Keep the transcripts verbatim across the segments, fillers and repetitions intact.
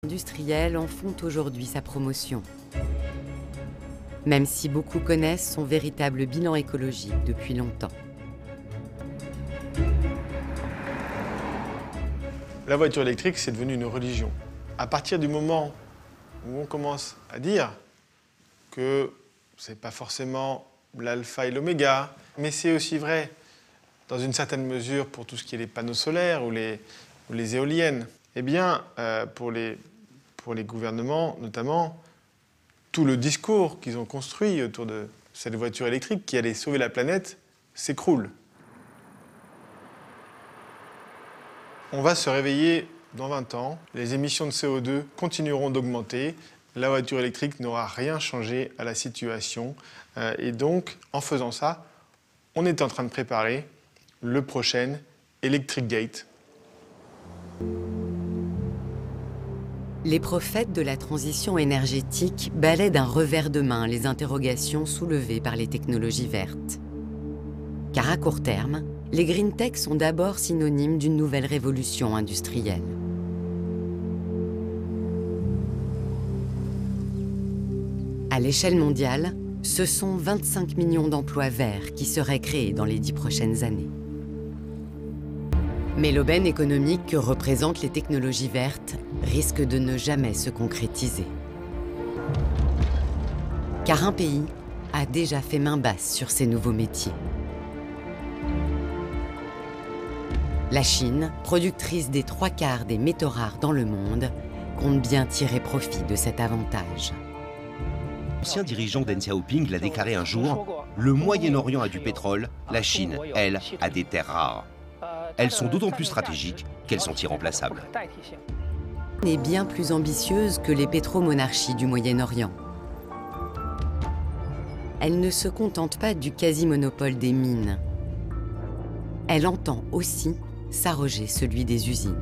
Industriels en font aujourd'hui sa promotion. Même si beaucoup connaissent son véritable bilan écologique depuis longtemps. La voiture électrique, c'est devenu une religion. À partir du moment où on commence à dire que c'est pas forcément l'alpha et l'oméga, mais c'est aussi vrai dans une certaine mesure pour tout ce qui est les panneaux solaires ou les, ou les éoliennes, eh bien, euh, pour, les, pour les gouvernements notamment, tout le discours qu'ils ont construit autour de cette voiture électrique qui allait sauver la planète s'écroule. On va se réveiller dans vingt ans, les émissions de C O deux continueront d'augmenter, la voiture électrique n'aura rien changé à la situation. Euh, et donc, en faisant ça, on est en train de préparer le prochain Electric Gate. Les prophètes de la transition énergétique balaient d'un revers de main les interrogations soulevées par les technologies vertes. Car à court terme, les green tech sont d'abord synonymes d'une nouvelle révolution industrielle. À l'échelle mondiale, ce sont vingt-cinq millions d'emplois verts qui seraient créés dans les dix prochaines années. Mais l'aubaine économique que représentent les technologies vertes risque de ne jamais se concrétiser. Car un pays a déjà fait main basse sur ces nouveaux métiers. La Chine, productrice des trois quarts des métaux rares dans le monde, compte bien tirer profit de cet avantage. L'ancien dirigeant Deng Xiaoping l'a déclaré un jour, le Moyen-Orient a du pétrole, la Chine, elle, a des terres rares. Elles sont d'autant plus stratégiques qu'elles sont irremplaçables. Est bien plus ambitieuse que les pétromonarchies du Moyen-Orient. Elle ne se contente pas du quasi-monopole des mines. Elle entend aussi s'arroger celui des usines.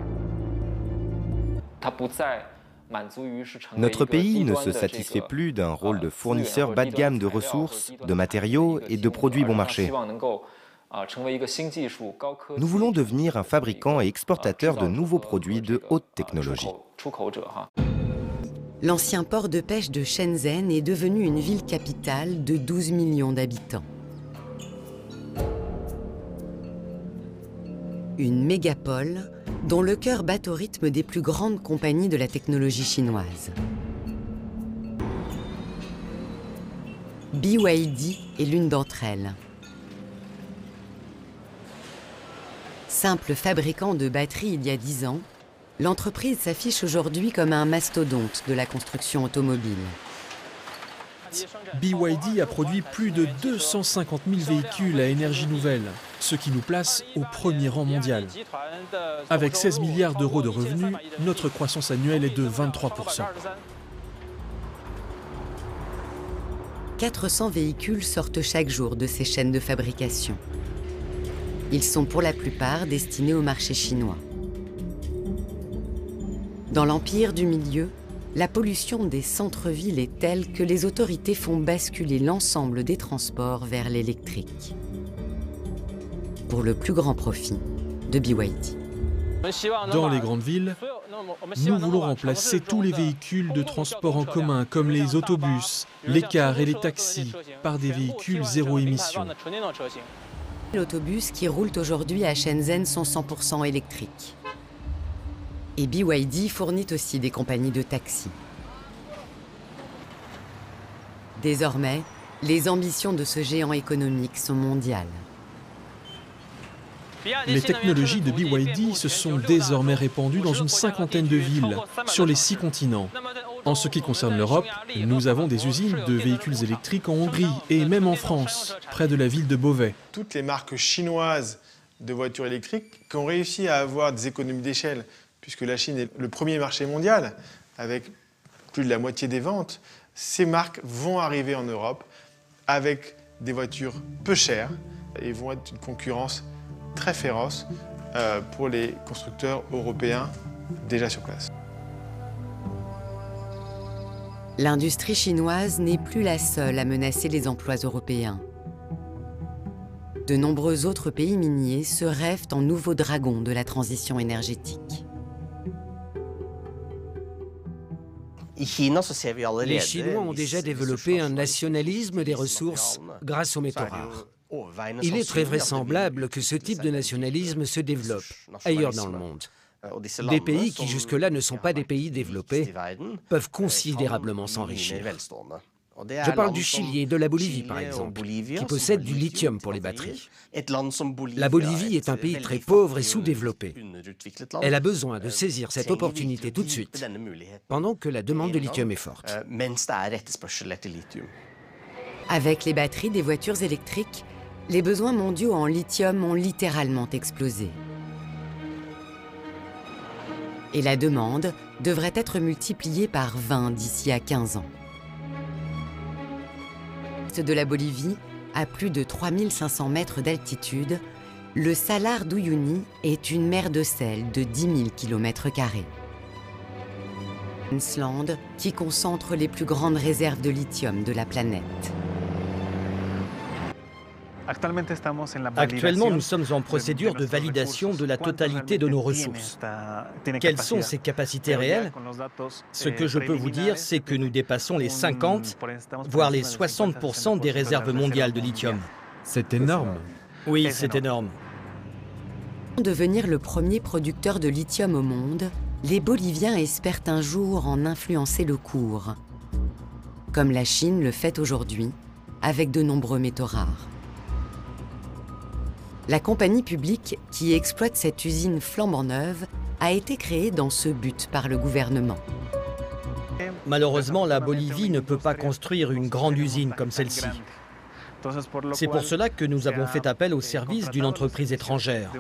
Notre pays ne se satisfait plus d'un rôle de fournisseur bas de gamme de ressources, de matériaux et de produits bon marché. Nous voulons devenir un fabricant et exportateur de nouveaux produits de haute technologie. L'ancien port de pêche de Shenzhen est devenu une ville capitale de douze millions d'habitants. Une mégapole dont le cœur bat au rythme des plus grandes compagnies de la technologie chinoise. B Y D est l'une d'entre elles. Simple fabricant de batteries il y a dix ans, l'entreprise s'affiche aujourd'hui comme un mastodonte de la construction automobile. B Y D a produit plus de deux cent cinquante mille véhicules à énergie nouvelle, ce qui nous place au premier rang mondial. Avec seize milliards d'euros de revenus, notre croissance annuelle est de vingt-trois pour cent. quatre cents véhicules sortent chaque jour de ces chaînes de fabrication. Ils sont pour la plupart destinés au marché chinois. Dans l'empire du milieu, la pollution des centres-villes est telle que les autorités font basculer l'ensemble des transports vers l'électrique. Pour le plus grand profit de B Y D. Dans les grandes villes, nous voulons remplacer tous les véhicules de transport en commun, comme les autobus, les cars et les taxis, par des véhicules zéro émission. Les autobus qui roulent aujourd'hui à Shenzhen sont cent pour cent électriques. Et B Y D fournit aussi des compagnies de taxis. Désormais, les ambitions de ce géant économique sont mondiales. Les technologies de B Y D se sont désormais répandues dans une cinquantaine de villes, sur les six continents. En ce qui concerne l'Europe, nous avons des usines de véhicules électriques en Hongrie et même en France, près de la ville de Beauvais. Toutes les marques chinoises de voitures électriques qui ont réussi à avoir des économies d'échelle, puisque la Chine est le premier marché mondial, avec plus de la moitié des ventes, ces marques vont arriver en Europe avec des voitures peu chères et vont être une concurrence très féroce euh, pour les constructeurs européens déjà sur place. L'industrie chinoise n'est plus la seule à menacer les emplois européens. De nombreux autres pays miniers se rêvent en nouveaux dragons de la transition énergétique. Les Chinois ont déjà développé un nationalisme des ressources grâce aux métaux rares. Il est très vraisemblable que ce type de nationalisme se développe ailleurs dans le monde. Des pays qui jusque-là ne sont pas des pays développés peuvent considérablement s'enrichir. Je parle du Chili et de la Bolivie, par exemple, qui possèdent du lithium pour les batteries. La Bolivie est un pays très pauvre et sous-développé. Elle a besoin de saisir cette opportunité tout de suite, pendant que la demande de lithium est forte. Avec les batteries des voitures électriques, les besoins mondiaux en lithium ont littéralement explosé. Et la demande devrait être multipliée par vingt d'ici à quinze ans. De la Bolivie, à plus de trois mille cinq cents mètres d'altitude, le Salar d'Uyuni est une mer de sel de dix mille kilomètres carrés. Queensland qui concentre les plus grandes réserves de lithium de la planète. Actuellement, nous sommes en procédure de validation de la totalité de nos ressources. Quelles sont ces capacités réelles? Ce que je peux vous dire, c'est que nous dépassons les cinquante, voire les soixante pour cent des réserves mondiales de lithium. C'est énorme. Oui, c'est énorme. Pour devenir le premier producteur de lithium au monde, les Boliviens espèrent un jour en influencer le cours, comme la Chine le fait aujourd'hui, avec de nombreux métaux rares. La compagnie publique qui exploite cette usine flambant neuve a été créée dans ce but par le gouvernement. Malheureusement, la Bolivie ne peut pas construire une grande usine comme celle-ci. C'est pour cela que nous avons fait appel au service d'une entreprise étrangère.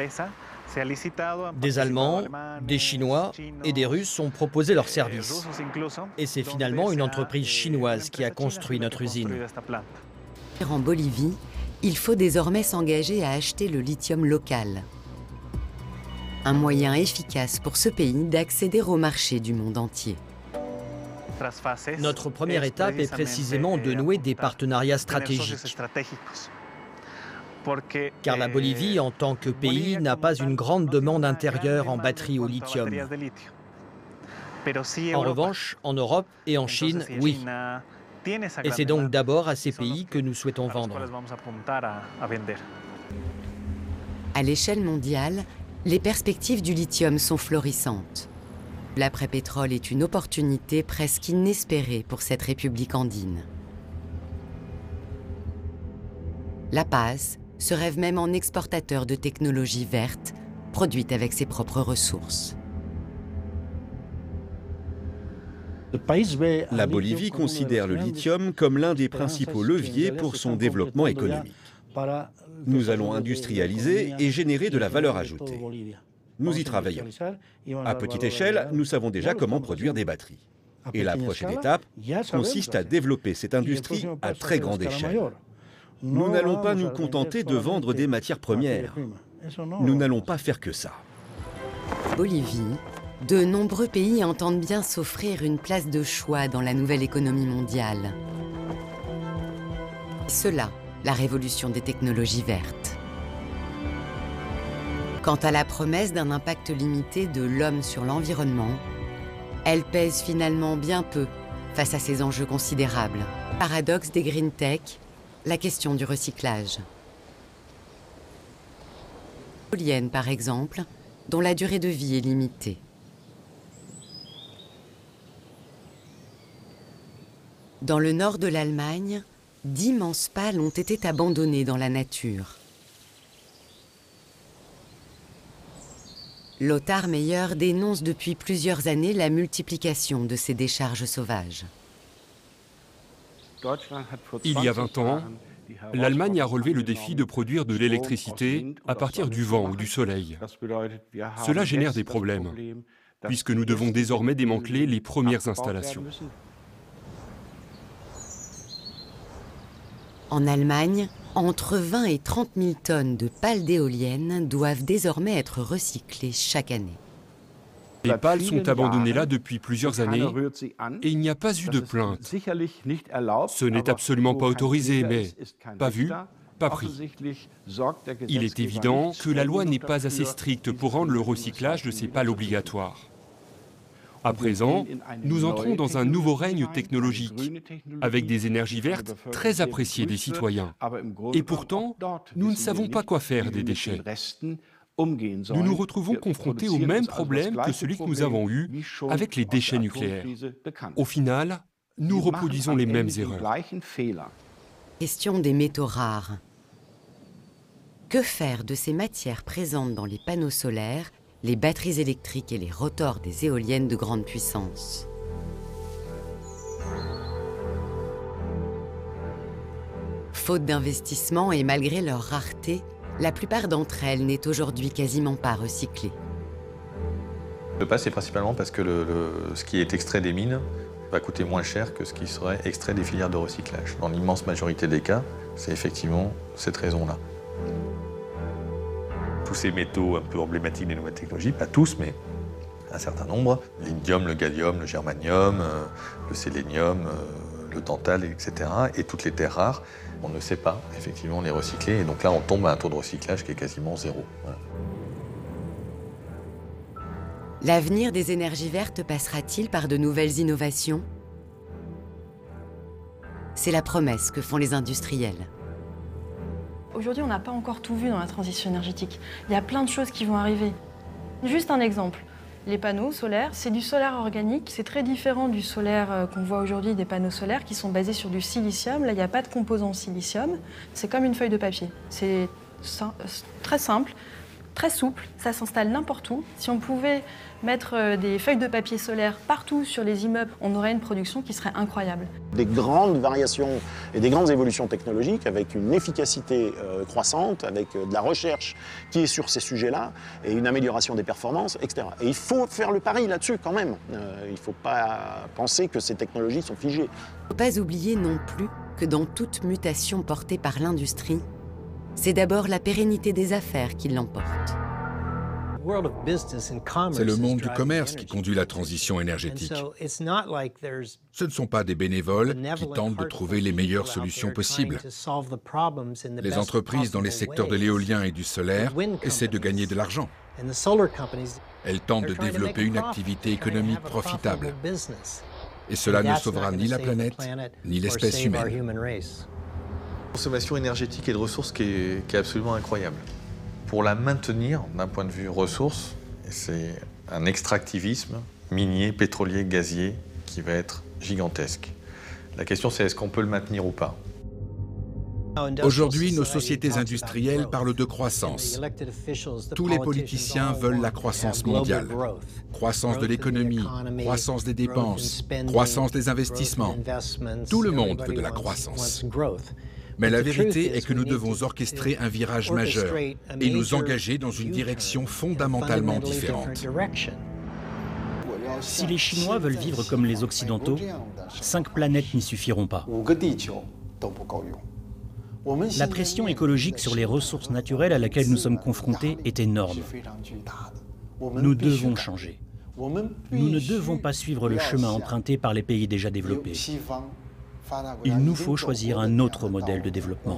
Des Allemands, des Chinois et des Russes ont proposé leurs services. Et c'est finalement une entreprise chinoise qui a construit notre usine. En Bolivie, il faut désormais s'engager à acheter le lithium local. Un moyen efficace pour ce pays d'accéder au marché du monde entier. Notre première étape est précisément de nouer des partenariats stratégiques. Car la Bolivie, en tant que pays, n'a pas une grande demande intérieure en batteries au lithium. En revanche, en Europe et en Chine, oui. Et c'est donc d'abord à ces pays que nous souhaitons vendre. À l'échelle mondiale, les perspectives du lithium sont florissantes. L'après-pétrole est une opportunité presque inespérée pour cette république andine. La Paz se rêve même en exportateur de technologies vertes, produites avec ses propres ressources. La Bolivie considère le lithium comme l'un des principaux leviers pour son développement économique. Nous allons industrialiser et générer de la valeur ajoutée. Nous y travaillons. À petite échelle, nous savons déjà comment produire des batteries. Et la prochaine étape consiste à développer cette industrie à très grande échelle. Nous n'allons pas nous contenter de vendre des matières premières. Nous n'allons pas faire que ça. Bolivie, de nombreux pays entendent bien s'offrir une place de choix dans la nouvelle économie mondiale. C'est cela, la révolution des technologies vertes. Quant à la promesse d'un impact limité de l'homme sur l'environnement, elle pèse finalement bien peu face à ces enjeux considérables. Paradoxe des green tech, la question du recyclage. L'éolienne, par exemple, dont la durée de vie est limitée. Dans le nord de l'Allemagne, d'immenses pales ont été abandonnées dans la nature. Lothar Meyer dénonce depuis plusieurs années la multiplication de ces décharges sauvages. Il y a vingt ans, l'Allemagne a relevé le défi de produire de l'électricité à partir du vent ou du soleil. Cela génère des problèmes, puisque nous devons désormais démanteler les premières installations. En Allemagne, entre vingt et trente mille tonnes de pales d'éoliennes doivent désormais être recyclées chaque année. Les pales sont abandonnées là depuis plusieurs années et il n'y a pas eu de plainte. Ce n'est absolument pas autorisé, mais pas vu, pas pris. Il est évident que la loi n'est pas assez stricte pour rendre le recyclage de ces pales obligatoire. À présent, nous entrons dans un nouveau règne technologique, avec des énergies vertes très appréciées des citoyens. Et pourtant, nous ne savons pas quoi faire des déchets. Nous nous retrouvons confrontés au même problème que celui que nous avons eu avec les déchets nucléaires. Au final, nous reproduisons les mêmes erreurs. Question des métaux rares. Que faire de ces matières présentes dans les panneaux solaires, les batteries électriques et les rotors des éoliennes de grande puissance? Faute d'investissement et malgré leur rareté, la plupart d'entre elles n'est aujourd'hui quasiment pas recyclée. Le pas, c'est principalement parce que le, le, ce qui est extrait des mines va coûter moins cher que ce qui serait extrait des filières de recyclage. Dans l'immense majorité des cas, c'est effectivement cette raison-là. Tous ces métaux un peu emblématiques des nouvelles technologies, pas tous, mais un certain nombre, l'indium, le gallium, le germanium, euh, le sélénium, euh, le tantal, et cetera, et toutes les terres rares, on ne sait pas effectivement les recycler, et donc là on tombe à un taux de recyclage qui est quasiment zéro. Voilà. L'avenir des énergies vertes passera-t-il par de nouvelles innovations? C'est la promesse que font les industriels. Aujourd'hui, on n'a pas encore tout vu dans la transition énergétique. Il y a plein de choses qui vont arriver. Juste un exemple. Les panneaux solaires, c'est du solaire organique. C'est très différent du solaire qu'on voit aujourd'hui, des panneaux solaires qui sont basés sur du silicium. Là, il n'y a pas de composant silicium. C'est comme une feuille de papier. C'est très simple, très souple. Ça s'installe n'importe où. Si on pouvait mettre des feuilles de papier solaire partout sur les immeubles, on aurait une production qui serait incroyable. Des grandes variations et des grandes évolutions technologiques avec une efficacité euh, croissante, avec euh, de la recherche qui est sur ces sujets-là et une amélioration des performances, et cetera. Et il faut faire le pari là-dessus quand même. Euh, il ne faut pas penser que ces technologies sont figées. Il ne faut pas oublier non plus que dans toute mutation portée par l'industrie, c'est d'abord la pérennité des affaires qui l'emporte. C'est le monde du commerce qui conduit la transition énergétique. Ce ne sont pas des bénévoles qui tentent de trouver les meilleures solutions possibles. Les entreprises dans les secteurs de l'éolien et du solaire essaient de gagner de l'argent. Elles tentent de développer une activité économique profitable. Et cela ne sauvera ni la planète, ni l'espèce humaine. Consommation énergétique et de ressources qui est, qui est absolument incroyable. Pour la maintenir d'un point de vue ressources, c'est un extractivisme minier, pétrolier, gazier qui va être gigantesque. La question c'est est-ce qu'on peut le maintenir ou pas? Aujourd'hui, nos sociétés industrielles parlent de croissance. Tous les politiciens veulent la croissance mondiale. Croissance de l'économie, croissance des dépenses, croissance des investissements. Tout le monde veut de la croissance. Mais la vérité est que nous devons orchestrer un virage majeur et nous engager dans une direction fondamentalement différente. Si les Chinois veulent vivre comme les Occidentaux, cinq planètes n'y suffiront pas. La pression écologique sur les ressources naturelles à laquelle nous sommes confrontés est énorme. Nous devons changer. Nous ne devons pas suivre le chemin emprunté par les pays déjà développés. Il nous faut choisir un autre modèle de développement.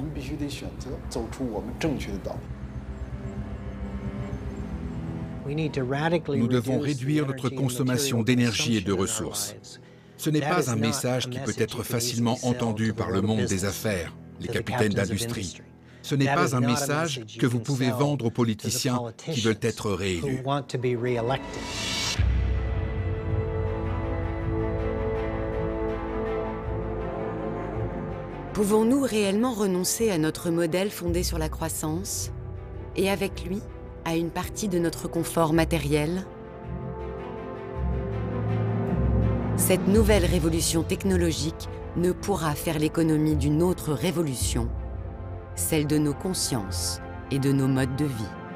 Nous devons réduire notre consommation d'énergie et de ressources. Ce n'est pas un message qui peut être facilement entendu par le monde des affaires, les capitaines d'industrie. Ce n'est pas un message que vous pouvez vendre aux politiciens qui veulent être réélus. Pouvons-nous réellement renoncer à notre modèle fondé sur la croissance et avec lui, à une partie de notre confort matériel? Cette nouvelle révolution technologique ne pourra faire l'économie d'une autre révolution, celle de nos consciences et de nos modes de vie.